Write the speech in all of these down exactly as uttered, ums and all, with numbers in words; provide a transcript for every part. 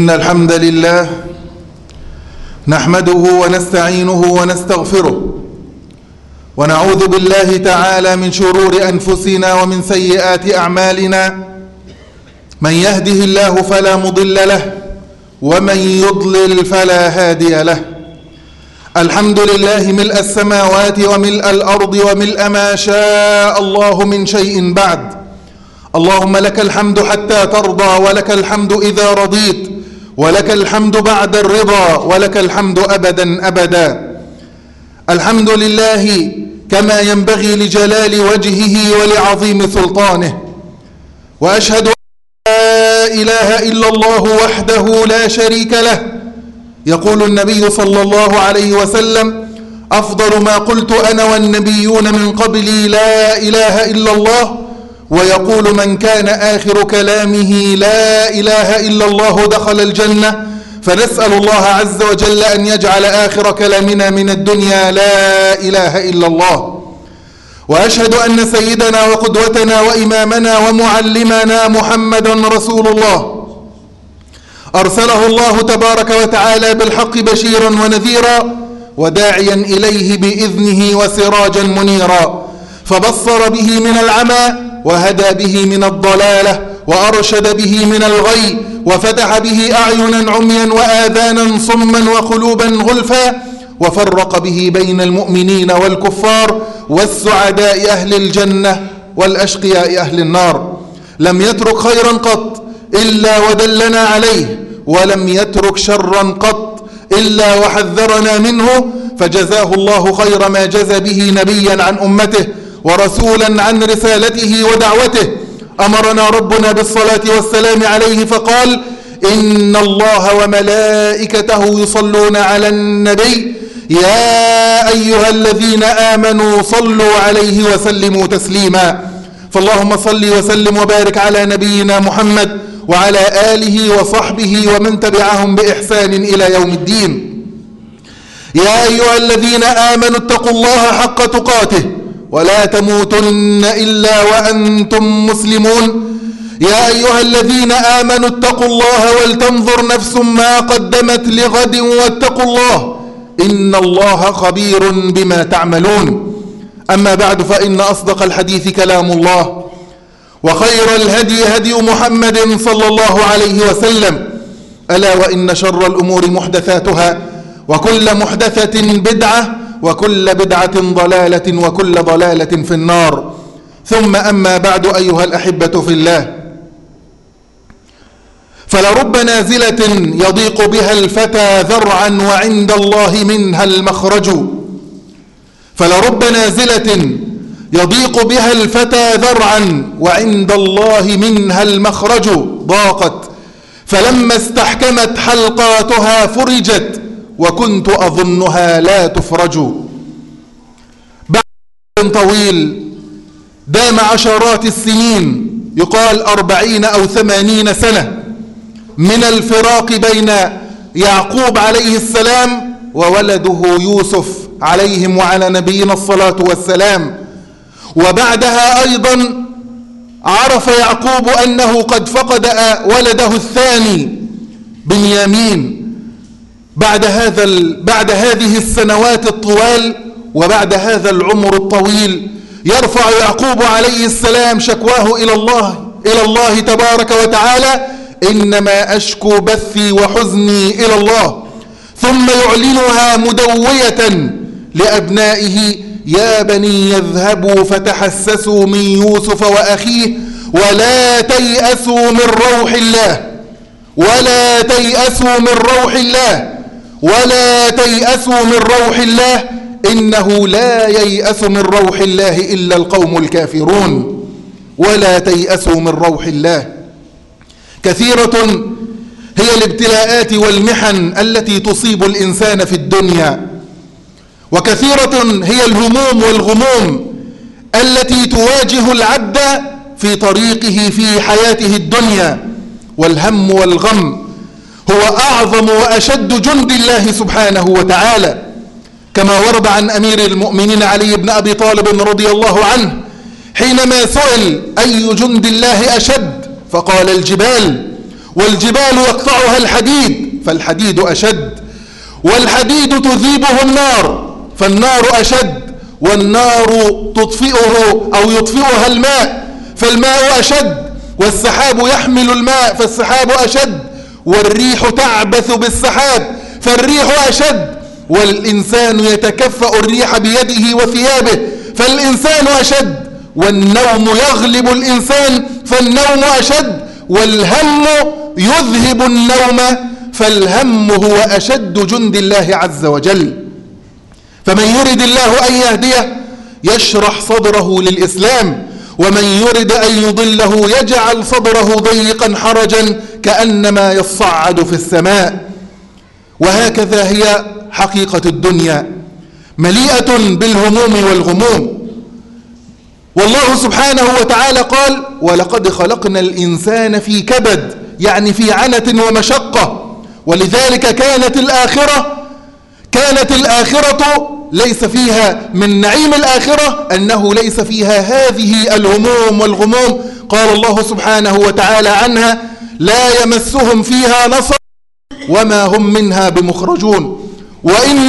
إن الحمد لله نحمده ونستعينه ونستغفره ونعوذ بالله تعالى من شرور أنفسنا ومن سيئات أعمالنا. من يهده الله فلا مضل له ومن يضلل فلا هادي له. الحمد لله ملء السماوات وملء الأرض وملء ما شاء الله من شيء بعد. اللهم لك الحمد حتى ترضى، ولك الحمد إذا رضيت، ولك الحمد بعد الرضا، ولك الحمد أبدا أبدا. الحمد لله كما ينبغي لجلال وجهه ولعظيم سلطانه، وأشهد أن لا إله إلا الله وحده لا شريك له. يقول النبي صلى الله عليه وسلم: أفضل ما قلت أنا والنبيون من قبلي لا إله إلا الله. ويقول من كان آخر كلامه لا إله إلا الله دخل الجنة. فنسأل الله عز وجل أن يجعل آخر كلامنا من الدنيا لا إله إلا الله. وأشهد أن سيدنا وقدوتنا وإمامنا ومعلمنا محمدا رسول الله، أرسله الله تبارك وتعالى بالحق بشيرا ونذيرا وداعيا إليه بإذنه وسراجا منيرا، فبصر به من العمى وهدى به من الضلالة وأرشد به من الغي، وفتح به أعينا عميا وآذانا صما وقلوبا غلفا، وفرق به بين المؤمنين والكفار والسعداء أهل الجنة والأشقياء أهل النار. لم يترك خيرا قط إلا ودلنا عليه، ولم يترك شرا قط إلا وحذرنا منه، فجزاه الله خير ما جزى به نبيا عن أمته ورسولا عن رسالته ودعوته. أمرنا ربنا بالصلاة والسلام عليه فقال: إن الله وملائكته يصلون على النبي يا أيها الذين آمنوا صلوا عليه وسلموا تسليما. فاللهم صل وسلم وبارك على نبينا محمد وعلى آله وصحبه ومن تبعهم بإحسان إلى يوم الدين. يا أيها الذين آمنوا اتقوا الله حق تقاته ولا تموتن إلا وأنتم مسلمون. يا أيها الذين آمنوا اتقوا الله ولتنظر نفس ما قدمت لغد واتقوا الله إن الله خبير بما تعملون. أما بعد، فإن أصدق الحديث كلام الله، وخير الهدي هدي محمد صلى الله عليه وسلم. ألا وإن شر الأمور محدثاتها، وكل محدثة بدعة، وكل بدعة ضلالة، وكل ضلالة في النار. ثم أما بعد، أيها الأحبة في الله، فلرب نازلة يضيق بها الفتى ذرعا وعند الله منها المخرج. فلرب نازلة يضيق بها الفتى ذرعا وعند الله منها المخرج. ضاقت فلما استحكمت حلقاتها فرجت، وكنت أظنها لا تفرج. بعد طويل دام عشرات السنين، يقال أربعين أو ثمانين سنة، من الفراق بين يعقوب عليه السلام وولده يوسف عليهم وعلى نبينا الصلاة والسلام. وبعدها أيضا عرف يعقوب أنه قد فقد ولده الثاني بنيامين. بعد هذا بعد هذه السنوات الطوال وبعد هذا العمر الطويل، يرفع يعقوب عليه السلام شكواه إلى الله إلى الله تبارك وتعالى: إنما أشكو بثي وحزني إلى الله. ثم يعلنها مدوية لأبنائه: يا بني يذهبوا فتحسسوا من يوسف وأخيه ولا تيأسوا من روح الله ولا تيأسوا من روح الله ولا تيأسوا من روح الله إنه لا ييأس من روح الله إلا القوم الكافرون. ولا تيأسوا من روح الله. كثيرة هي الابتلاءات والمحن التي تصيب الإنسان في الدنيا، وكثيرة هي الهموم والغموم التي تواجه العبد في طريقه في حياته الدنيا. والهم والغم هو أعظم وأشد جند الله سبحانه وتعالى، كما ورد عن أمير المؤمنين علي بن أبي طالب رضي الله عنه حينما سئل: أي جند الله أشد؟ فقال: الجبال. والجبال يقطعها الحديد فالحديد أشد، والحديد تذيبه النار فالنار أشد، والنار تطفئه أو يطفئها الماء فالماء أشد، والسحاب يحمل الماء فالسحاب أشد، والريح تعبث بالسحاب فالريح أشد، والإنسان يتكفأ الريح بيده وثيابه فالإنسان أشد، والنوم يغلب الإنسان فالنوم أشد، والهم يذهب النوم فالهم هو أشد جند الله عز وجل. فمن يرد الله أن يهديه يشرح صدره للإسلام، ومن يرد أن يضله يجعل صدره ضيقا حرجا كأنما يصعد في السماء. وهكذا هي حقيقة الدنيا، مليئة بالهموم والغموم. والله سبحانه وتعالى قال: ولقد خلقنا الإنسان في كبد، يعني في عنة ومشقة. ولذلك كانت الآخرة كانت الآخرة ليس فيها من نعيم الآخرة أنه ليس فيها هذه الهموم والغموم. قال الله سبحانه وتعالى عنها: لا يمسهم فيها نصب وما هم منها بمخرجون. وإن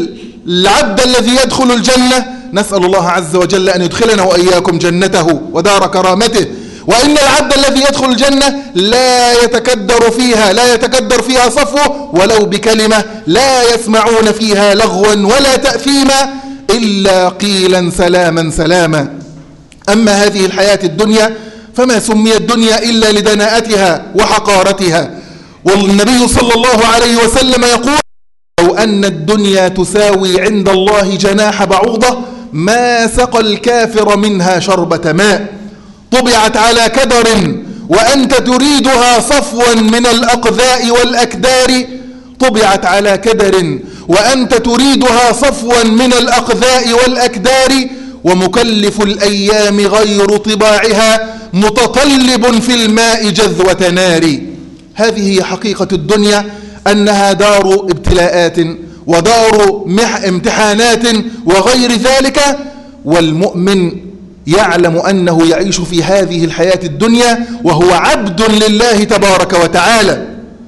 العبد الذي يدخل الجنة، نسأل الله عز وجل أن يدخلنا وإياكم جنته ودار كرامته، وإن العبد الذي يدخل الجنة لا يتكدر فيها لا يتكدر فيها صفوه ولو بكلمة، لا يسمعون فيها لغوا ولا تأثيما إلا قيلا سلاما سلاما. أما هذه الحياة الدنيا فما سميت الدنيا إلا لدناءتها وحقارتها. والنبي صلى الله عليه وسلم يقول: لو أن الدنيا تساوي عند الله جناح بعوضة ما سقى الكافر منها شربة ماء. طبعت على كدر وأنت تريدها صفوا من الأقذاء والأكدار. طبعت على كدر وأنت تريدها صفوا من الأقذاء والأكدار. ومكلف الأيام غير طباعها متطلب في الماء جذوة نار. هذه هي حقيقة الدنيا، أنها دار ابتلاءات ودار امتحانات وغير ذلك. والمؤمن يعلم أنه يعيش في هذه الحياة الدنيا وهو عبد لله تبارك وتعالى،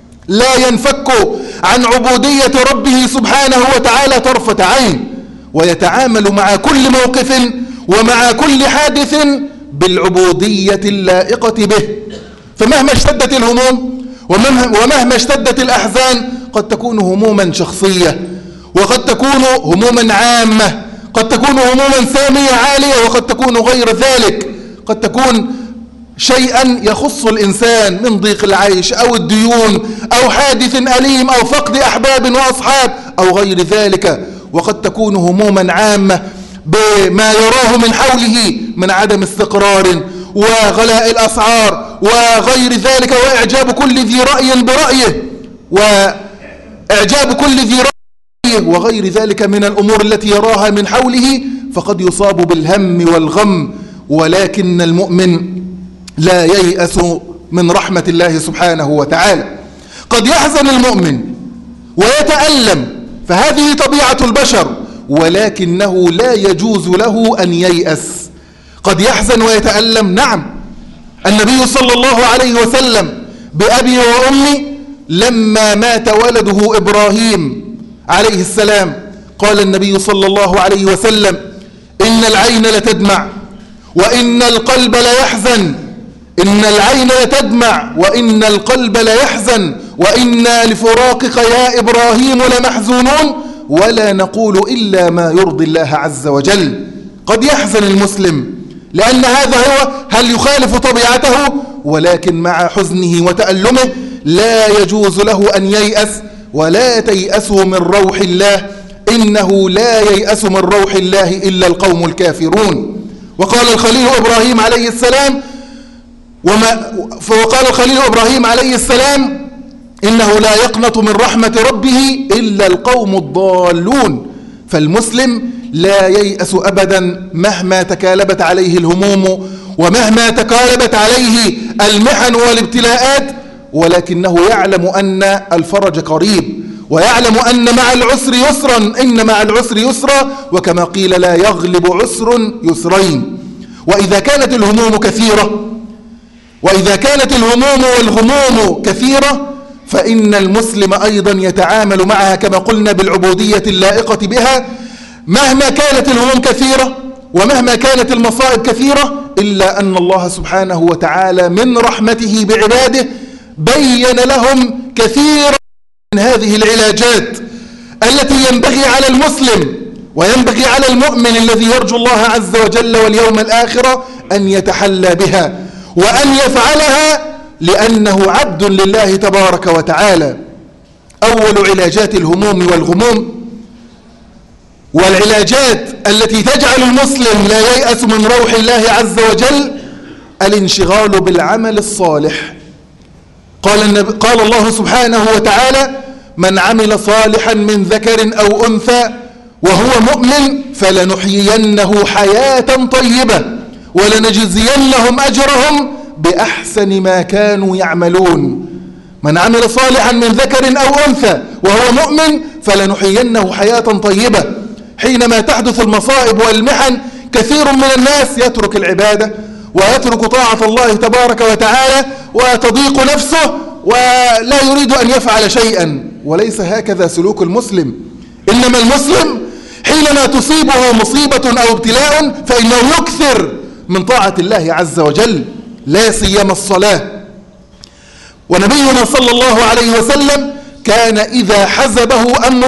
لا ينفك عن عبودية ربه سبحانه وتعالى طرفة عين، ويتعامل مع كل موقف ومع كل حادث بالعبودية اللائقة به. فمهما اشتدت الهموم ومهما اشتدت الأحزان، قد تكون هموما شخصية، وقد تكون هموما عامة، قد تكون هموما سامية عالية، وقد تكون غير ذلك. قد تكون شيئا يخص الإنسان من ضيق العيش أو الديون أو حادث أليم أو فقد أحباب وأصحاب أو غير ذلك. وقد تكون هموما عامة بما يراه من حوله من عدم استقرار وغلاء الأسعار وغير ذلك، وإعجاب كل ذي رأي برأيه وإعجاب كل ذي رأيه وغير ذلك من الأمور التي يراها من حوله، فقد يصاب بالهم والغم. ولكن المؤمن لا ييأس من رحمة الله سبحانه وتعالى. قد يحزن المؤمن ويتألم، فهذه طبيعة البشر، ولكنه لا يجوز له أن ييأس. قد يحزن ويتألم، نعم. النبي صلى الله عليه وسلم بأبي وأمي لما مات ولده إبراهيم عليه السلام قال النبي صلى الله عليه وسلم: إن العين لتدمع وإن القلب ليحزن. إن العين لتدمع وإن القلب ليحزن، وإنا لفراقك يا إبراهيم لمحزونون، ولا نقول إلا ما يرضي الله عز وجل. قد يحزن المسلم لأن هذا هو هل يخالف طبيعته، ولكن مع حزنه وتألمه لا يجوز له أن ييأس. ولا تيأسوا من روح الله، إنه لا ييأس من روح الله إلا القوم الكافرون. وقال الخليل إبراهيم عليه السلام وما فوقال الخليل إبراهيم عليه السلام: إنه لا يقنط من رحمة ربه إلا القوم الضالون. فالمسلم لا ييأس أبدا مهما تكالبت عليه الهموم ومهما تكالبت عليه المحن والابتلاءات، ولكنه يعلم أن الفرج قريب، ويعلم أن مع العسر يسرا، إن مع العسر يسرا، وكما قيل: لا يغلب عسر يسرين. وإذا كانت الهموم كثيرة وإذا كانت الهموم والغموم كثيرة فإن المسلم أيضا يتعامل معها كما قلنا بالعبودية اللائقة بها، مهما كانت الهموم كثيرة ومهما كانت المصائب كثيرة، إلا أن الله سبحانه وتعالى من رحمته بعباده بين لهم كثيرا من هذه العلاجات التي ينبغي على المسلم وينبغي على المؤمن الذي يرجو الله عز وجل واليوم الآخر أن يتحلى بها وأن يفعلها لأنه عبد لله تبارك وتعالى. أول علاجات الهموم والغموم والعلاجات التي تجعل المسلم لا ييأس من روح الله عز وجل الانشغال بالعمل الصالح. قال, النبي قال الله سبحانه وتعالى: من عمل صالحا من ذكر أو أنثى وهو مؤمن فلنحيينه حياة طيبة ولنجزينهم أجرهم بأحسن ما كانوا يعملون. من عمل صالحا من ذكر أو أنثى وهو مؤمن فلنحيينه حياة طيبة. حينما تحدث المصائب والمحن كثير من الناس يترك العبادة ويترك طاعة الله تبارك وتعالى وتضيق نفسه ولا يريد أن يفعل شيئا، وليس هكذا سلوك المسلم. إنما المسلم حينما تصيبه مصيبة أو ابتلاء فإنه يكثر من طاعة الله عز وجل، لا سيما الصلاة. ونبينا صلى الله عليه وسلم كان إذا حزبه أمر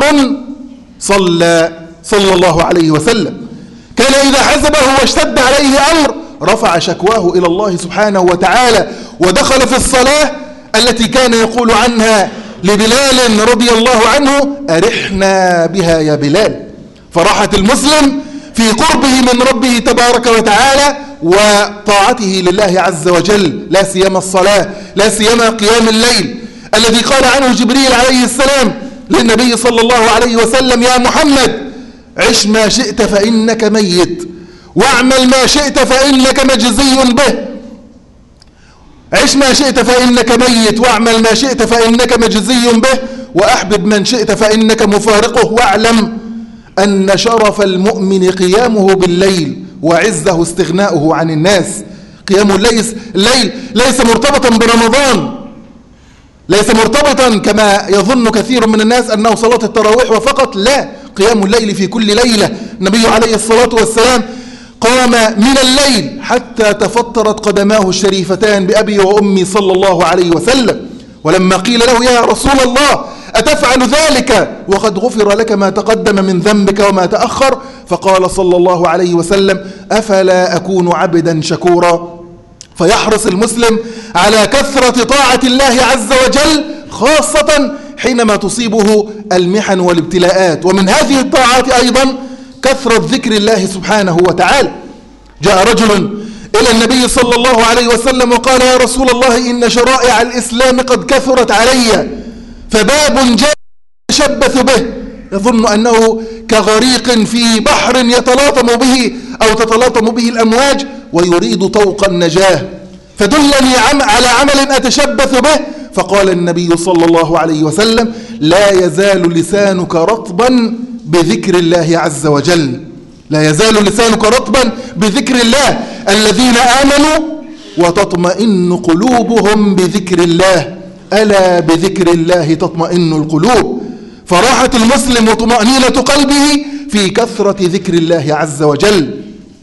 صلى صلى الله عليه وسلم، كان إذا حزبه واشتد عليه أمر رفع شكواه إلى الله سبحانه وتعالى ودخل في الصلاة التي كان يقول عنها لبلال رضي الله عنه: أرحنا بها يا بلال. فراحة المسلم في قربه من ربه تبارك وتعالى وطاعته لله عز وجل، لا سيما الصلاة، لا سيما قيام الليل الذي قال عنه جبريل عليه السلام للنبي صلى الله عليه وسلم: يا محمد عش ما شئت فإنك ميت واعمل ما شئت فإنك مجزي به. عش ما شئت فإنك ميت واعمل ما شئت فإنك مجزي به وأحبب من شئت فإنك مفارقه واعلم أن شرف المؤمن قيامه بالليل وعزه استغناؤه عن الناس. قيام الليل ليس مرتبطا برمضان، ليس مرتبطا كما يظن كثير من الناس أنه صلاة التراويح وفقط، لا، قيام الليل في كل ليلة. النبي عليه الصلاة والسلام قام من الليل حتى تفطرت قدماه الشريفتان بأبي وأمي صلى الله عليه وسلم. ولما قيل له: يا رسول الله أتفعل ذلك وقد غفر لك ما تقدم من ذنبك وما تأخر؟ فقال صلى الله عليه وسلم: أفلا أكون عبدا شكورا؟ فيحرص المسلم على كثرة طاعة الله عز وجل خاصة حينما تصيبه المحن والابتلاءات. ومن هذه الطاعات أيضا كثرة ذكر الله سبحانه وتعالى. جاء رجل إلى النبي صلى الله عليه وسلم وقال: يا رسول الله إن شرائع الإسلام قد كثرت علي، فباب جاء يتشبث به، يظن أنه كغريق في بحر يتلاطم به أو تتلاطم به الأمواج ويريد طوق النجاة، فدلني على عمل أتشبث به. فقال النبي صلى الله عليه وسلم: لا يزال لسانك رطبا بذكر الله عز وجل، لا يزال لسانك رطبا بذكر الله. الذين آمنوا وتطمئن قلوبهم بذكر الله، ألا بذكر الله تطمئن القلوب. فراحة المسلم وطمأنينة قلبه في كثرة ذكر الله عز وجل.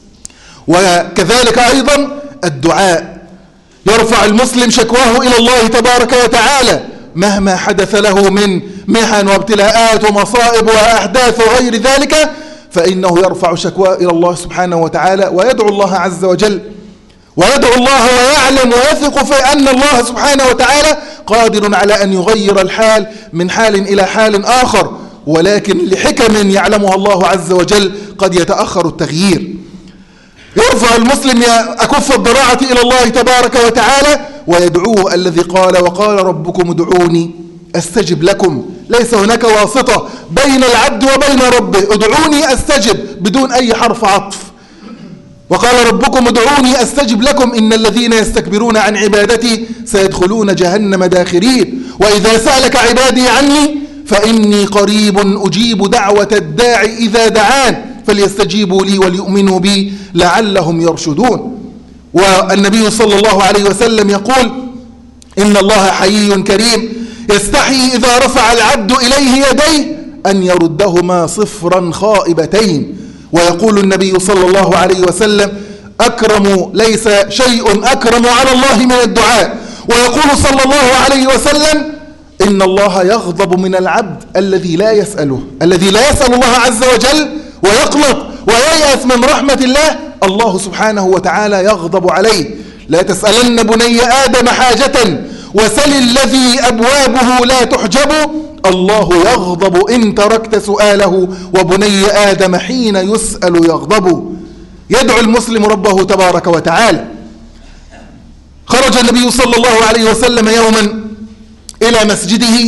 وكذلك أيضا الدعاء، يرفع المسلم شكواه إلى الله تبارك وتعالى مهما حدث له من محن وابتلاءات ومصائب وأحداث وغير ذلك، فإنه يرفع شكواه إلى الله سبحانه وتعالى ويدعو الله عز وجل، ويدعو الله ويعلم ويثق في أن الله سبحانه وتعالى قادر على أن يغير الحال من حال إلى حال آخر، ولكن لحكم يعلمها الله عز وجل قد يتأخر التغيير. يرفع المسلم أكف الضراعة إلى الله تبارك وتعالى ويدعوه الذي قال: وقال ربكم ادعوني أستجب لكم. ليس هناك واسطة بين العبد وبين ربه، ادعوني أستجب بدون أي حرف عطف. وقال ربكم ادعوني أستجب لكم إن الذين يستكبرون عن عبادتي سيدخلون جهنم داخرين. وإذا سألك عبادي عني فإني قريب أجيب دعوة الداعي إذا دعان فليستجيبوا لي وليؤمنوا بي لعلهم يرشدون. والنبي صلى الله عليه وسلم يقول إن الله حيي كريم يستحيي إذا رفع العبد إليه يديه أن يردهما صفرا خائبتين. ويقول النبي صلى الله عليه وسلم أكرم ليس شيء أكرم على الله من الدعاء. ويقول صلى الله عليه وسلم إن الله يغضب من العبد الذي لا يسأله الذي لا يسأل الله عز وجل ويقنط وييأس من رحمة الله، الله سبحانه وتعالى يغضب عليه. لا تسألن بني آدم حاجة وسل الذي أبوابه لا تحجب، الله يغضب إن تركت سؤاله وبني آدم حين يسأل يغضب. يدعو المسلم ربه تبارك وتعالى. خرج النبي صلى الله عليه وسلم يوما إلى مسجده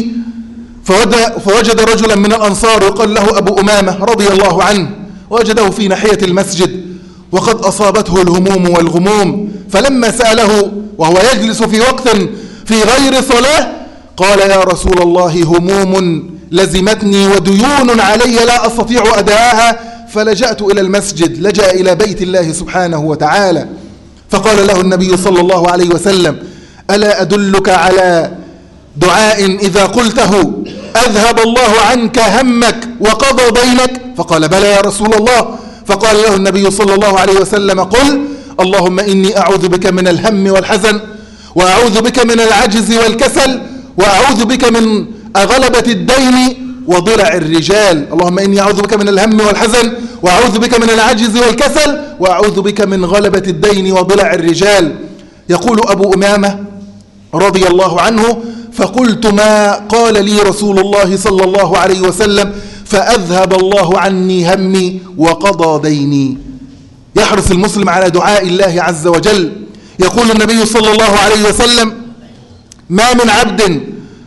فوجد رجلا من الأنصار يقال له أبو أمامة رضي الله عنه، وجده في ناحية المسجد وقد أصابته الهموم والغموم، فلما سأله وهو يجلس في وقت في غير صلاة قال يا رسول الله هموم لزمتني وديون علي لا أستطيع أداءها فلجأت إلى المسجد، لجأ إلى بيت الله سبحانه وتعالى. فقال له النبي صلى الله عليه وسلم ألا أدلك على دعاء إذا قلته أذهب الله عنك همك وقضى دينك؟ فقال بلى يا رسول الله. فقال له النبي صلى الله عليه وسلم قل اللهم إني أعوذ بك من الهم والحزن وأعوذ بك من العجز والكسل وأعوذ بك من غلبة الدين وضلع الرجال. اللهم إني أعوذ بك من الهم والحزن وأعوذ بك من العجز والكسل وأعوذ بك من غلبة الدين وضلع الرجال. يقول أبو أمامة رضي الله عنه فقلت ما قال لي رسول الله صلى الله عليه وسلم فأذهب الله عني همي وقضى ديني. يحرص المسلم على دعاء الله عز وجل. يقول النبي صلى الله عليه وسلم ما من عبد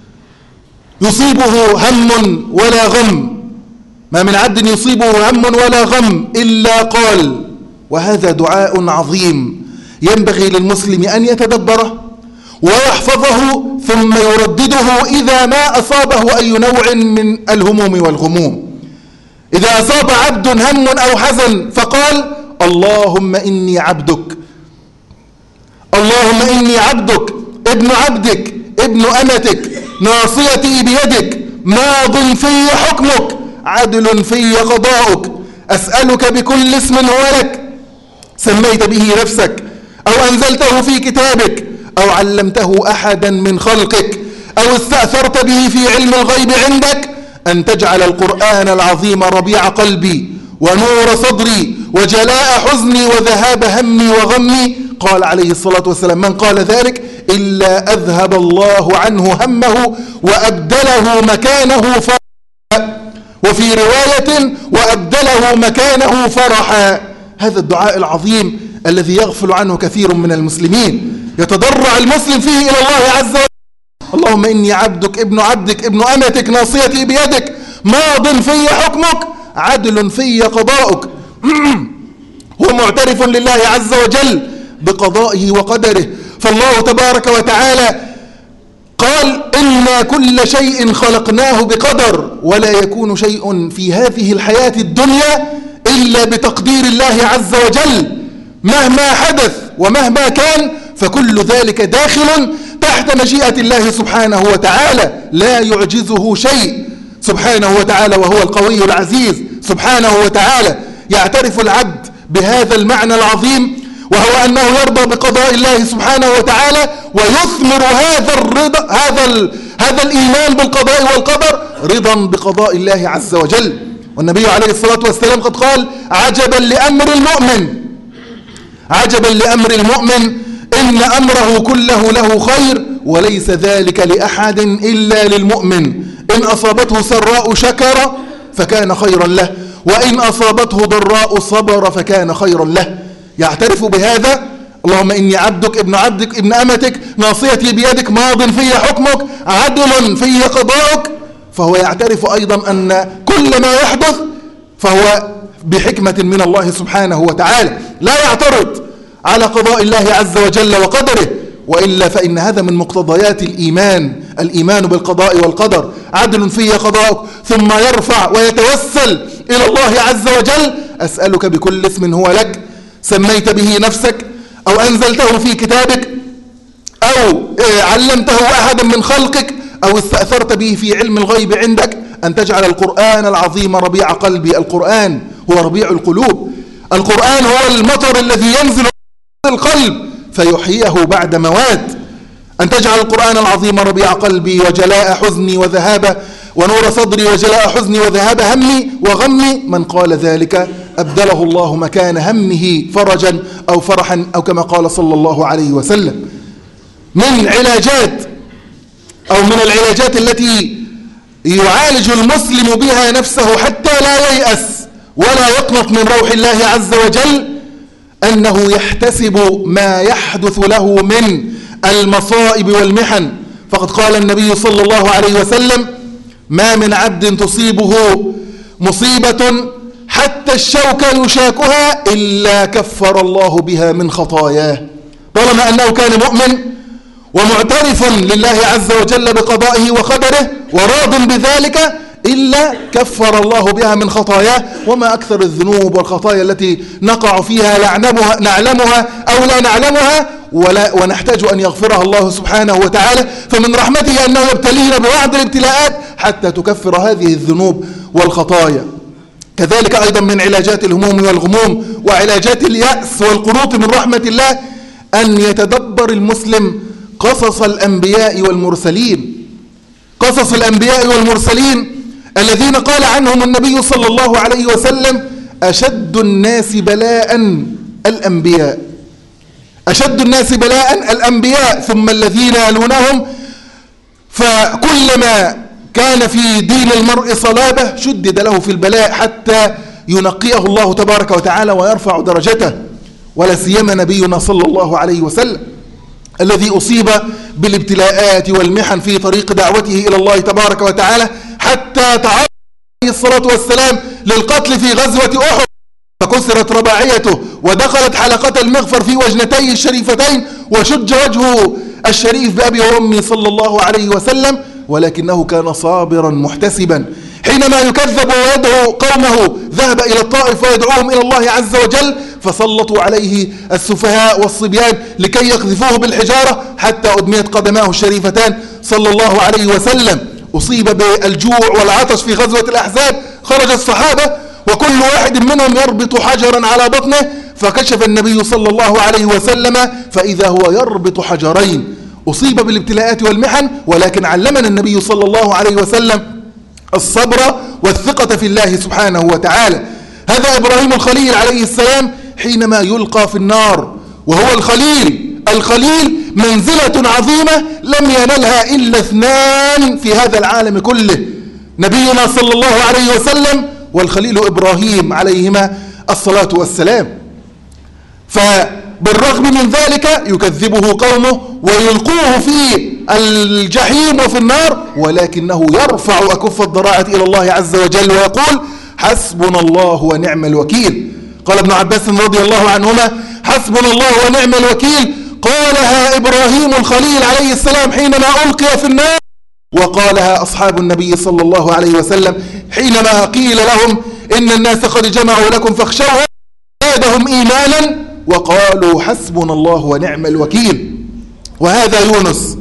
يصيبه هم ولا غم ما من عبد يصيبه هم ولا غم إلا قال، وهذا دعاء عظيم ينبغي للمسلم أن يتدبره ويحفظه ثم يردده إذا ما أصابه أي نوع من الهموم والغموم. إذا أصاب عبد هم أو حزن فقال اللهم إني عبدك اللهم إني عبدك ابن عبدك ابن أمتك ناصيتي بيدك ماض في حكمك عدل في قضاؤك أسألك بكل اسم هو لك سميت به نفسك أو أنزلته في كتابك أو علمته أحدا من خلقك أو استأثرت به في علم الغيب عندك أن تجعل القرآن العظيم ربيع قلبي ونور صدري وجلاء حزني وذهاب همي وغمي. قال عليه الصلاة والسلام من قال ذلك إلا أذهب الله عنه همه وأبدله مكانه فرحا، وفي رواية وأبدله مكانه فرحا. هذا الدعاء العظيم الذي يغفل عنه كثير من المسلمين. يتضرع المسلم فيه إلى الله عز وجل اللهم إني عبدك ابن عبدك ابن أمتك ناصيتي بيدك ماض في حكمك عدل في قضاؤك. هو معترف لله عز وجل بقضائه وقدره. فالله تبارك وتعالى قال إنا كل شيء خلقناه بقدر ولا يكون شيء في هذه الحياة الدنيا إلا بتقدير الله عز وجل. مهما حدث ومهما كان فكل ذلك داخل تحت مشيئة الله سبحانه وتعالى لا يعجزه شيء سبحانه وتعالى وهو القوي العزيز سبحانه وتعالى. يعترف العبد بهذا المعنى العظيم وهو أنه يرضى بقضاء الله سبحانه وتعالى ويثمر هذا الرضا هذا ال... هذا الإيمان بالقضاء والقدر رضا بقضاء الله عز وجل. والنبي عليه الصلاة والسلام قد قال عجبا لأمر المؤمن عجبا لأمر المؤمن إن أمره كله له خير وليس ذلك لأحد إلا للمؤمن إن أصابته سراء شكر فكان خيرا له وإن أصابته ضراء صبر فكان خيرا له. يعترف بهذا اللهم إني عبدك ابن عبدك ابن أمتك ناصيتي بيدك ماض في حكمك عدل في قضاؤك. فهو يعترف أيضا أن كل ما يحدث فهو بحكمة من الله سبحانه وتعالى لا يعترض على قضاء الله عز وجل وقدره، وإلا فإن هذا من مقتضيات الإيمان الإيمان بالقضاء والقدر. عدل في قضاءك ثم يرفع ويتوسل إلى الله عز وجل أسألك بكل اسم هو لك سميت به نفسك أو أنزلته في كتابك أو علمته أحدا من خلقك أو استأثرت به في علم الغيب عندك أن تجعل القرآن العظيم ربيع قلبي. القرآن هو ربيع القلوب، القرآن هو المطر الذي ينزل في القلب فيحييه بعد موات. أن تجعل القرآن العظيم ربيع قلبي وجلاء حزني وذهاب ونور صدري وجلاء حزني وذهاب همي وغمي. من قال ذلك أبدله الله مكان همه فرجا أو فرحا أو كما قال صلى الله عليه وسلم. من علاجات أو من العلاجات التي يعالج المسلم بها نفسه حتى لا ييأس ولا يقنط من روح الله عز وجل أنه يحتسب ما يحدث له من المصائب والمحن. فقد قال النبي صلى الله عليه وسلم: ما من عبد تصيبه مصيبة حتى الشوكة يشاكها إلا كفر الله بها من خطاياه. طالما أنه كان مؤمن ومعترف لله عز وجل بقضائه وقدره وراض بذلك إلا كفر الله بها من خطاياه. وما أكثر الذنوب والخطايا التي نقع فيها نعلمها, نعلمها أو لا نعلمها ولا ونحتاج أن يغفرها الله سبحانه وتعالى. فمن رحمته أنه يبتلينا ببعض الابتلاءات حتى تكفر هذه الذنوب والخطايا. كذلك أيضا من علاجات الهموم والغموم وعلاجات اليأس والقنوط من رحمة الله أن يتدبر المسلم قصص الأنبياء والمرسلين، قصص الأنبياء والمرسلين الذين قال عنهم النبي صلى الله عليه وسلم: أشد الناس بلاء الأنبياء، أشد الناس بلاء الأنبياء ثم الذين يلونهم. فكلما كان في دين المرء صلابة شدد له في البلاء حتى ينقيه الله تبارك وتعالى ويرفع درجته. ولا سيما نبينا صلى الله عليه وسلم الذي أصيب بالابتلاءات والمحن في طريق دعوته إلى الله تبارك وتعالى حتى تعرض عليه الصلاة والسلام للقتل في غزوة أحد فكسرت رباعيته ودخلت حلقة المغفر في وجنتيه الشريفتين وشج وجهه الشريف بأبي وأمي صلى الله عليه وسلم، ولكنه كان صابرا محتسبا. حينما يكذب ويدعو قومه ذهب إلى الطائف ويدعوهم إلى الله عز وجل فسلطوا عليه السفهاء والصبيان لكي يقذفوه بالحجارة حتى أدميت قدماه الشريفتان صلى الله عليه وسلم. أصيب بالجوع والعطش في غزوة الأحزاب، خرج الصحابة وكل واحد منهم يربط حجرا على بطنه فكشف النبي صلى الله عليه وسلم فإذا هو يربط حجرين. أصيب بالابتلاءات والمحن ولكن علمنا النبي صلى الله عليه وسلم الصبر والثقة في الله سبحانه وتعالى. هذا إبراهيم الخليل عليه السلام حينما يلقى في النار وهو الخليل، الخليل منزلة عظيمة لم ينلها إلا اثنان في هذا العالم كله، نبينا صلى الله عليه وسلم والخليل إبراهيم عليهما الصلاة والسلام. فبالرغم من ذلك يكذبه قومه ويلقوه في الجحيم وفي النار ولكنه يرفع أكف الضراعة إلى الله عز وجل ويقول: حسبنا الله ونعم الوكيل. قال ابن عباس رضي الله عنهما: حسبنا الله ونعم الوكيل قالها إبراهيم الخليل عليه السلام حينما ألقي في النار، وقالها أصحاب النبي صلى الله عليه وسلم حينما قيل لهم إن الناس قد جمعوا لكم فاخشوها زادهم إيمانا وقالوا حسبنا الله ونعم الوكيل. وهذا يونس،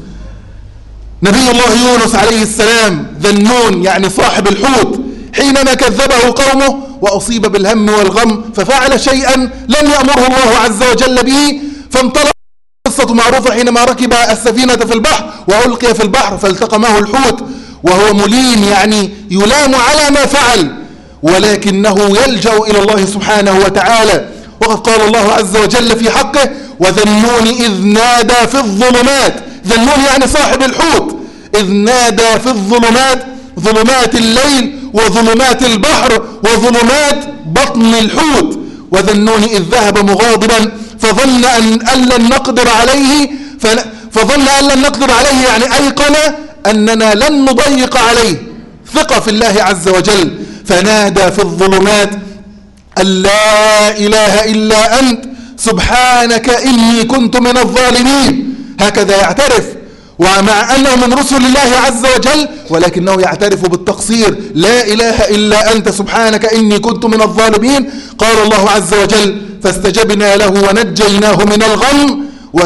نبي الله يونس عليه السلام ذا النون يعني صاحب الحوت، حينما كذبه قومه وأصيب بالهم والغم ففعل شيئا لم يأمره الله عز وجل به فانطلق. قصة معروفة حينما ركب السفينة في البحر وألقي في البحر فالتقمه الحوت وهو مليم يعني يلام على ما فعل ولكنه يلجأ إلى الله سبحانه وتعالى. وقد قال الله عز وجل في حقه: وذا النون إذ نادى في الظلمات. ذا النون يعني صاحب الحوت، إذ نادى في الظلمات، ظلمات الليل وظلمات البحر وظلمات بطن الحوت. وذا النون إذ ذهب مغاضبا فظن أن لن نقدر عليه فظن أن لن نقدر عليه يعني أيقن أننا لن نضيق عليه، ثقة في الله عز وجل. فنادى في الظلمات أن لا إله إلا أنت سبحانك إني كنت من الظالمين. هكذا يعترف، ومع أنه من رسل الله عز وجل ولكنه يعترف بالتقصير: لا إله إلا أنت سبحانك إني كنت من الظالمين. قال الله عز وجل: فاستجبنا له ونجيناه من الغم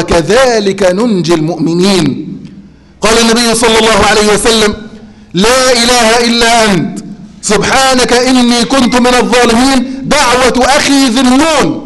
وكذلك ننجي المؤمنين. قال النبي صلى الله عليه وسلم: لا إله إلا أنت سبحانك إني كنت من الظالمين. دعوة أخي ذي النون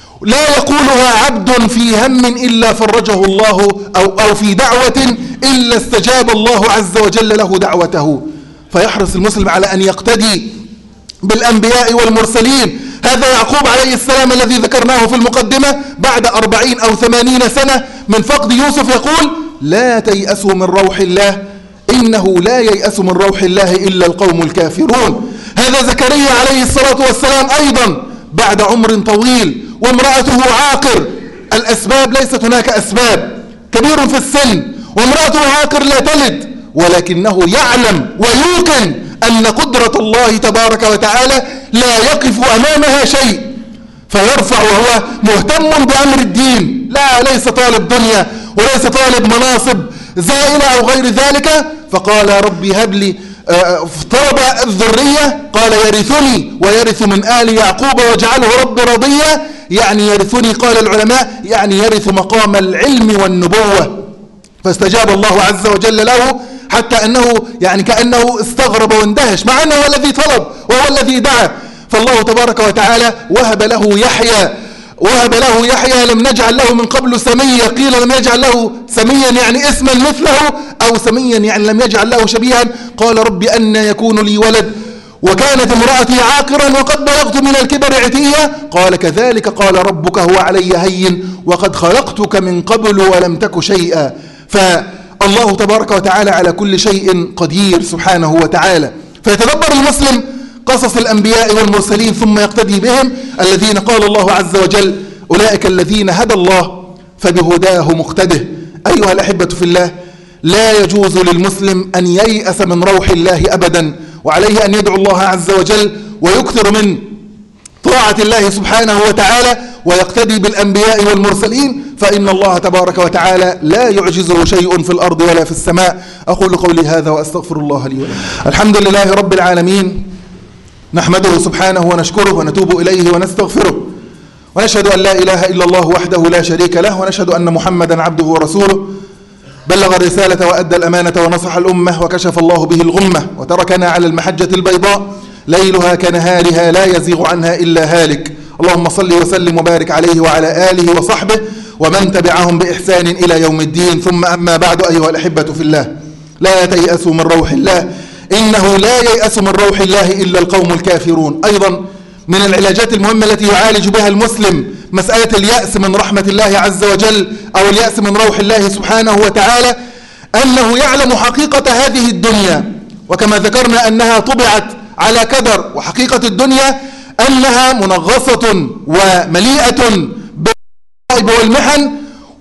لا يقولها عبد في هم إلا فرجه الله، أو, أو في دعوة إلا استجاب الله عز وجل له دعوته. فيحرص المسلم على أن يقتدي بالأنبياء والمرسلين. هذا يعقوب عليه السلام الذي ذكرناه في المقدمة بعد أربعين أو ثمانين سنة من فقد يوسف يقول: لا تيأسوا من روح الله إنه لا ييأس من روح الله إلا القوم الكافرون. هذا زكريا عليه الصلاة والسلام أيضا بعد عمر طويل وامرأته عاقر. الأسباب ليست هناك أسباب، كبير في السن وامرأته عاقر لا تلد، ولكنه يعلم ويوقن أن قدرة الله تبارك وتعالى لا يقف أمامها شيء، فيرفع وهو مهتم بأمر الدين، لا ليس طالب دنيا وليس طالب مناصب زائلة أو غير ذلك. فقال: ربي هب لي، طلب الذرية، قال: يرثني ويرث من آل يعقوب واجعله رب رضيا. يعني يرثني، قال العلماء، يعني يرث مقام العلم والنبوة. فاستجاب الله عز وجل له، حتى أنه يعني كأنه استغرب واندهش، مع أنه هو الذي طلب وهو الذي دعا. فالله تبارك وتعالى وهب له يحيى، وهب له يحيى لم نجعل له من قبل سميا. قيل لم يجعل له سميا يعني اسما مثله، أو سميا يعني لم يجعل له شبيها. قال: رب أن يكون لي ولد وكانت امرأتي عاقرا وقد بلغت من الكبر عتيا. قال: كذلك قال ربك هو علي هين وقد خلقتك من قبل ولم تك شيئا. فالله تبارك وتعالى على كل شيء قدير سبحانه وتعالى. فيتدبر المسلم قصص الأنبياء والمرسلين ثم يقتدي بهم، الذين قال الله عز وجل: أولئك الذين هدى الله فبهداه مقتده. أيها الأحبة في الله، لا يجوز للمسلم أن ييأس من روح الله أبدا، وعليه أن يدعو الله عز وجل ويكثر من طاعة الله سبحانه وتعالى ويقتدي بالأنبياء والمرسلين، فإن الله تبارك وتعالى لا يعجزه شيء في الأرض ولا في السماء. أقول قولي هذا وأستغفر الله لي ولكم. الحمد لله رب العالمين، نحمده سبحانه ونشكره ونتوب إليه ونستغفره، ونشهد أن لا إله إلا الله وحده لا شريك له، ونشهد أن محمدا عبده ورسوله، بلغ الرسالة وأدى الأمانة ونصح الأمة وكشف الله به الغمة، وتركنا على المحجة البيضاء ليلها كنهارها لا يزيغ عنها إلا هالك. اللهم صل وسلم وبارك عليه وعلى آله وصحبه ومن تبعهم بإحسان إلى يوم الدين. ثم أما بعد، أيها الأحبة في الله، لا تيأسوا من روح الله إنه لا ييأس من روح الله إلا القوم الكافرون. أيضا من العلاجات المهمة التي يعالج بها المسلم مسألة اليأس من رحمة الله عز وجل أو اليأس من روح الله سبحانه وتعالى، أنه يعلم حقيقة هذه الدنيا، وكما ذكرنا أنها طبعت على كدر، وحقيقة الدنيا أنها منغصة ومليئة بالمصائب والمحن.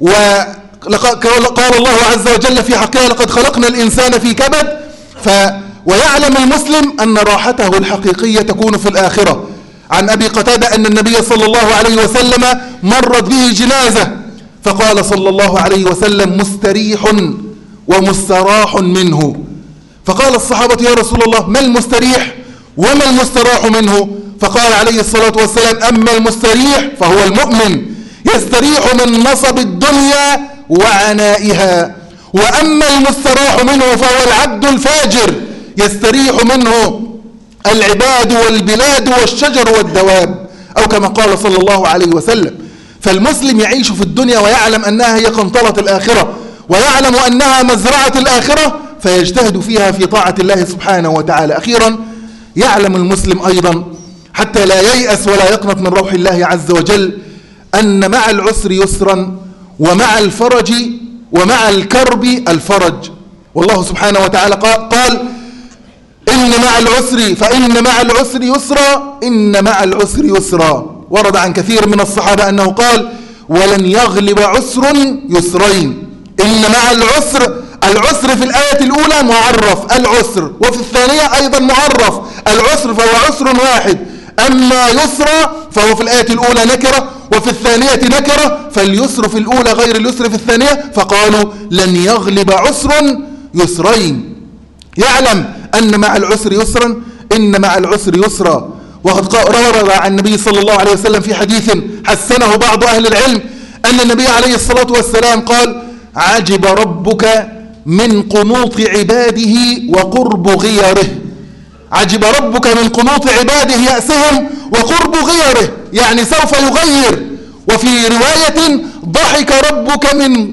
وقال الله عز وجل في حقها: لقد خلقنا الإنسان في كبد. ف ويعلم المسلم أن راحته الحقيقية تكون في الآخرة. عن أبي قتادة أن النبي صلى الله عليه وسلم مرت به جنازة، فقال صلى الله عليه وسلم: مستريح ومستراح منه. فقال الصحابة: يا رسول الله، ما المستريح وما المستراح منه؟ فقال عليه الصلاة والسلام: أما المستريح فهو المؤمن يستريح من نصب الدنيا وعنائها، وأما المستراح منه فهو العبد الفاجر يستريح منه العباد والبلاد والشجر والدواب، أو كما قال صلى الله عليه وسلم. فالمسلم يعيش في الدنيا ويعلم أنها هي قنطرة الآخرة، ويعلم أنها مزرعة الآخرة، فيجتهد فيها في طاعة الله سبحانه وتعالى. أخيرا، يعلم المسلم أيضا حتى لا ييأس ولا يقنط من روح الله عز وجل أن مع العسر يسرا، ومع الفرج ومع الكرب الفرج. والله سبحانه وتعالى قال: إن مع العسر فإن مع العسر يسرا إن مع العسر يسرا. ورد عن كثير من الصحابة أنه قال: ولن يغلب عسر يسرين. إن مع العسر، العسر في الآية الأولى معرف العسر، وفي الثانية أيضا معرف العسر، فهو عسر واحد. أما يسرا فهو في الآية الأولى نكرة وفي الثانية نكرة، فاليسر في الأولى غير اليسر في الثانية، فقالوا: لن يغلب عسر يسرين. يعلم أن مع العسر يسرا، إن مع العسر يسرا. وقد ورد عن النبي صلى الله عليه وسلم في حديث حسنه بعض أهل العلم أن النبي عليه الصلاة والسلام قال: عجب ربك من قنوط عباده وقرب غيره. عجب ربك من قنوط عباده يأسهم وقرب غيره، يعني سوف يغير. وفي رواية: ضحك ربك من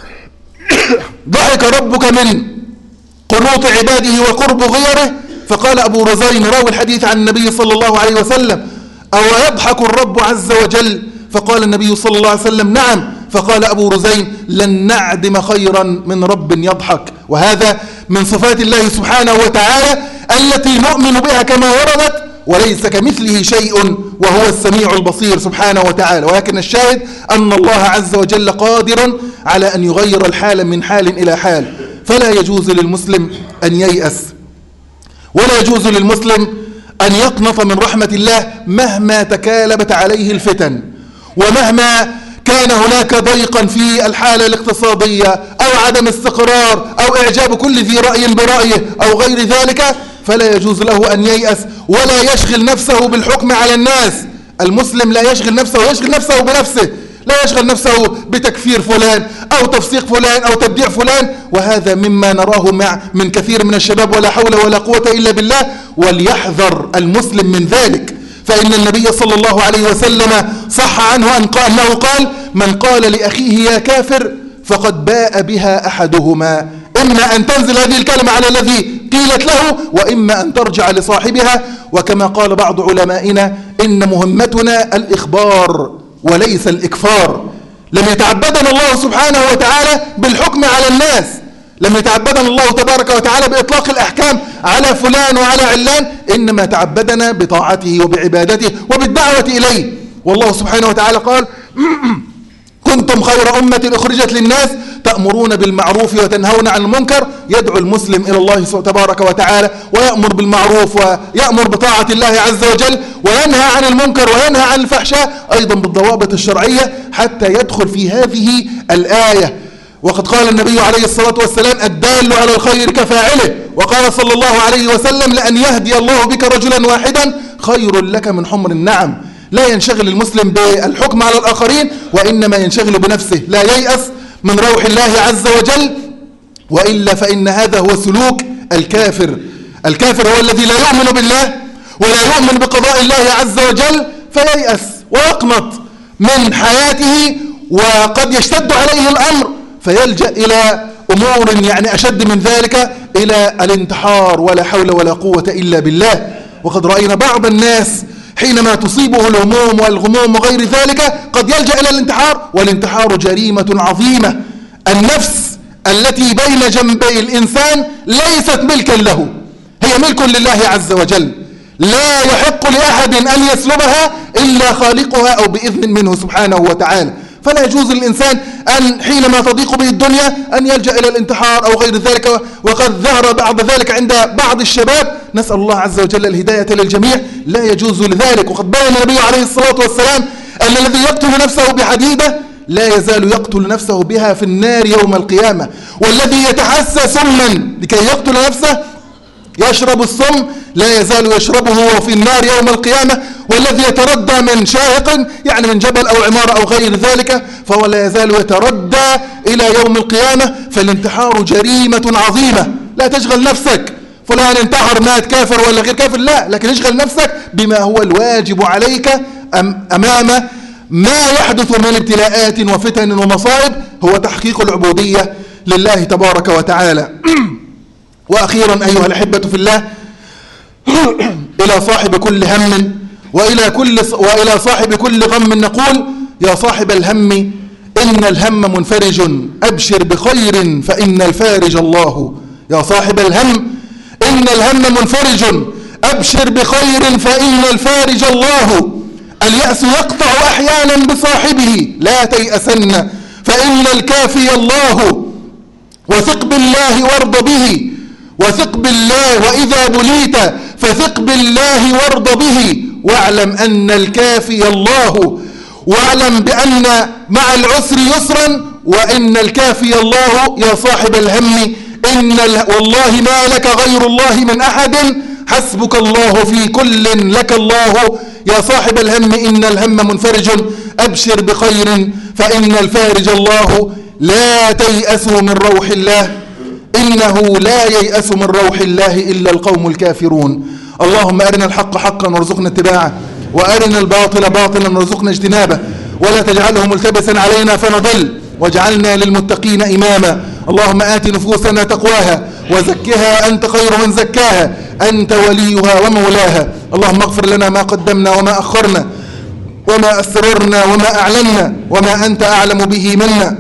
ضحك ربك من قنوط عباده وقرب غيره. فقال أبو رزين راوي الحديث عن النبي صلى الله عليه وسلم: أو يضحك الرب عز وجل؟ فقال النبي صلى الله عليه وسلم: نعم. فقال أبو رزين: لن نعدم خيرا من رب يضحك. وهذا من صفات الله سبحانه وتعالى التي نؤمن بها كما وردت، وليس كمثله شيء وهو السميع البصير سبحانه وتعالى. ولكن الشاهد أن الله عز وجل قادر على أن يغير الحال من حال إلى حال، فلا يجوز للمسلم أن ييأس، ولا يجوز للمسلم أن يقنط من رحمة الله مهما تكالبت عليه الفتن، ومهما كان هناك ضيقا في الحالة الاقتصادية أو عدم استقرار أو إعجاب كل ذي رأي برأيه أو غير ذلك، فلا يجوز له أن ييأس ولا يشغل نفسه بالحكم على الناس. المسلم لا يشغل نفسه، يشغل نفسه بنفسه، لا يشغل نفسه بتكفير فلان أو تفسيق فلان أو تبديع فلان، وهذا مما نراه مع من كثير من الشباب، ولا حول ولا قوة إلا بالله. وليحذر المسلم من ذلك، فإن النبي صلى الله عليه وسلم صح عنه أنه قال: من قال لأخيه يا كافر فقد باء بها أحدهما، إما أن تنزل هذه الكلمة على الذي قيلت له، وإما أن ترجع لصاحبها. وكما قال بعض علمائنا: إن مهمتنا الإخبار وليس الإكفار. لم يتعبدنا الله سبحانه وتعالى بالحكم على الناس، لم يتعبدنا الله تبارك وتعالى بإطلاق الأحكام على فلان وعلى علان، إنما تعبدنا بطاعته وبعبادته وبالدعوة إليه. والله سبحانه وتعالى قال: كنتم خير أمة أخرجت للناس تأمرون بالمعروف وتنهون عن المنكر. يدعو المسلم إلى الله تبارك وتعالى ويأمر بالمعروف ويأمر بطاعة الله عز وجل، وينهى عن المنكر وينهى عن الفحشاء أيضا بالضوابط الشرعية حتى يدخل في هذه الآية. وقد قال النبي عليه الصلاة والسلام: الدال على الخير كفاعله. وقال صلى الله عليه وسلم: لأن يهدي الله بك رجلا واحدا خير لك من حمر النعم. لا ينشغل المسلم بالحكم على الآخرين، وإنما ينشغل بنفسه، لا ييأس من روح الله عز وجل، وإلا فإن هذا هو سلوك الكافر. الكافر هو الذي لا يؤمن بالله ولا يؤمن بقضاء الله عز وجل، فييأس ويقنط من حياته، وقد يشتد عليه الأمر فيلجأ إلى أمور يعني أشد من ذلك، إلى الانتحار، ولا حول ولا قوة إلا بالله. وقد رأينا بعض الناس حينما تصيبه الهموم والغموم وغير ذلك قد يلجأ إلى الانتحار، والانتحار جريمة عظيمة. النفس التي بين جنبي الإنسان ليست ملكا له، هي ملك لله عز وجل، لا يحق لأحد أن يسلبها إلا خالقها أو بإذن منه سبحانه وتعالى. فلا يجوز للإنسان أن حينما تضيق به الدنيا أن يلجأ إلى الانتحار أو غير ذلك، وقد ظهر بعض ذلك عند بعض الشباب، نسأل الله عز وجل الهداية للجميع. لا يجوز لذلك. وقد بين النبي عليه الصلاة والسلام أن الذي يقتل نفسه بحديدة لا يزال يقتل نفسه بها في النار يوم القيامة، والذي يتحسى سما لكي يقتل نفسه يشرب السم لا يزال يشربه وهو في النار يوم القيامة، والذي يتردى من شاهق يعني من جبل أو عمارة أو غير ذلك فهو لا يزال يتردى إلى يوم القيامة. فالانتحار جريمة عظيمة. لا تشغل نفسك فلان انتحر مات كافر ولا غير كافر، لا، لكن اشغل نفسك بما هو الواجب عليك أمام ما يحدث من ابتلاءات وفتن ومصائب، هو تحقيق العبودية لله تبارك وتعالى. وأخيرا أيها الأحبة في الله، إلى صاحب كل هم وإلى, كل وإلى صاحب كل غم نقول: يا صاحب الهم إن الهم منفرج، أبشر بخير فإن الفارج الله. يا صاحب الهم إن الهم منفرج، أبشر بخير فإن الفارج الله. اليأس يقطع أحيانا بصاحبه، لا تيأسن فإن الكافي الله. وثق بالله وارض به، وثق بالله وإذا بليت فثق بالله وارض به، واعلم أن الكافي الله. واعلم بأن مع العسر يسرا وإن الكافي الله. يا صاحب الهم إن والله ما لك غير الله من أحد، حسبك الله في كل لك الله. يا صاحب الهم إن الهم منفرج، أبشر بخير فإن الفارج الله. لا تيأسوا من روح الله، إنه لا ييأس من روح الله إلا القوم الكافرون. اللهم أرنا الحق حقا وارزقنا اتباعه، وأرنا الباطل باطلا وارزقنا اجتنابه، ولا تجعله ملتبسا علينا فنضل، واجعلنا للمتقين إماما. اللهم آت نفوسنا تقواها وزكها أنت خير من زكاها، أنت وليها ومولاها. اللهم اغفر لنا ما قدمنا وما أخرنا وما أسررنا وما أعلنا وما أنت أعلم به منا.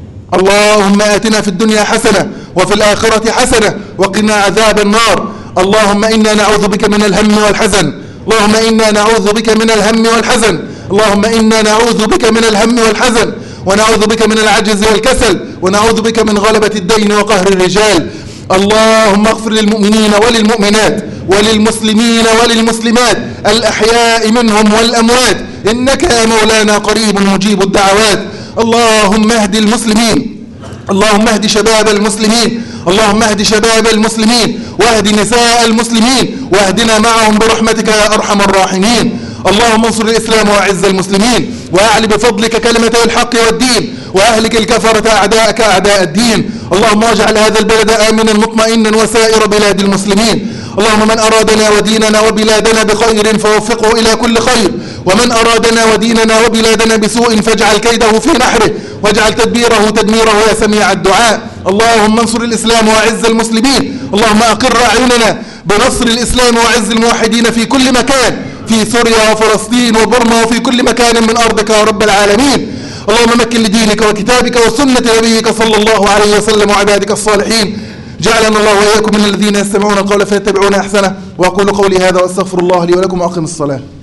اللهم آتنا في الدنيا حسنة وفي الآخرة حسنة وقنا عذاب النار. اللهم إنا نعوذ بك من الهم والحزن، اللهم إنا نعوذ بك من الهم والحزن، اللهم إنا نعوذ بك من الهم والحزن، ونعوذ بك من العجز والكسل، ونعوذ بك من غلبة الدين وقهر الرجال. اللهم اغفر للمؤمنين وللمؤمنات وللمسلمين وللمسلمات الأحياء منهم والأموات، إنك يا مولانا قريب مجيب الدعوات. اللهم اهد المسلمين، اللهم اهد شباب المسلمين، اللهم اهد شباب المسلمين واهد نساء المسلمين، واهدنا معهم برحمتك يا أرحم الراحمين. اللهم انصر الإسلام وأعز المسلمين، وأعل بفضلك كلمة الحق والدين، وأهلك الكفرة أعداءك أعداء الدين. اللهم اجعل هذا البلد آمنا مطمئنا وسائر بلاد المسلمين. اللهم من أرادنا وديننا وبلادنا بخير فوفقه إلى كل خير، ومن أرادنا وديننا وبلادنا بسوء فاجعل كيده في نحره، واجعل تدبيره تدميره يا سميع الدعاء. اللهم انصر الإسلام وأعز المسلمين. اللهم أقر أعيننا بنصر الإسلام وأعز الموحدين في كل مكان، في سوريا وفلسطين وبرما وفي كل مكان من أرضك يا رب العالمين. اللهم مكن لدينك وكتابك وسنة نبيك صلى الله عليه وسلم وعبادك الصالحين. جعلنا الله وإياكم من الذين يستمعون القول فيتبعون أحسنه. وأقول قولي هذا وأستغفر الله لي ولكم وأقم الصلاة.